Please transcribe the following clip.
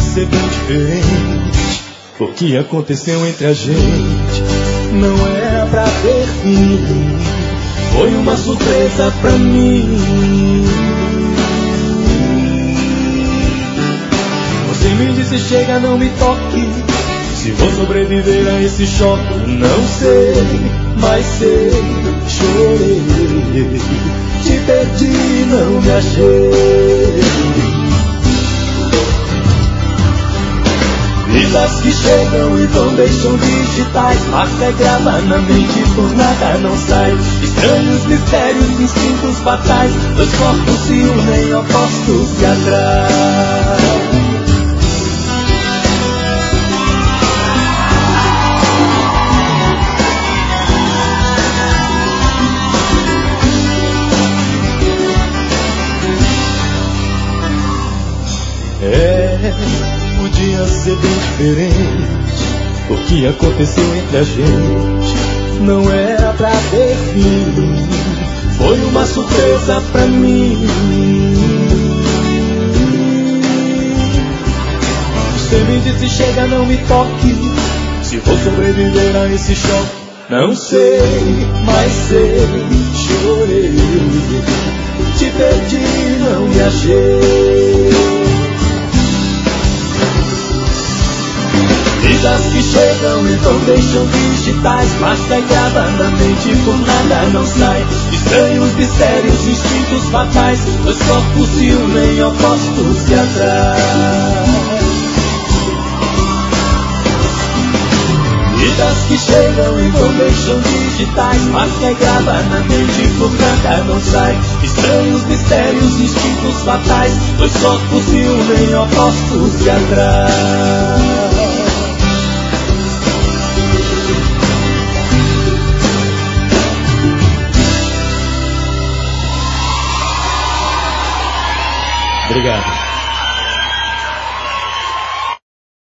ser bem diferente. O que aconteceu entre a gente não era pra ter fim. Foi uma surpresa pra mim. Você me disse: chega, não me toque. Se vou sobreviver a esse choque, não sei, mas sei. Chorei, te perdi, não me achei. Vidas que chegam e vão, deixam digitais. Marca e grava na mente, por nada não sai. Estranhos mistérios, instintos fatais. Dois corpos se unem, opostos se atraem. Podia ser bem diferente. O que aconteceu entre a gente não era pra ter fim. Foi uma surpresa pra mim. Você me disse: chega, não me toque. Se vou sobreviver a esse choque, não sei, mas sei. Chorei, te perdi, não me achei. Vidas que chegam e vão, deixam digitais. Marca e grava na mente, por nada não sai. Estranhos mistérios, instintos fatais. Dois corpos se unem, opostos se atraem. Vidas que chegam e vão, deixam digitais. Marca e grava na mente, por nada não sai. Estranhos mistérios, instintos fatais. Dois corpos se unem, opostos se atraem. Obrigado.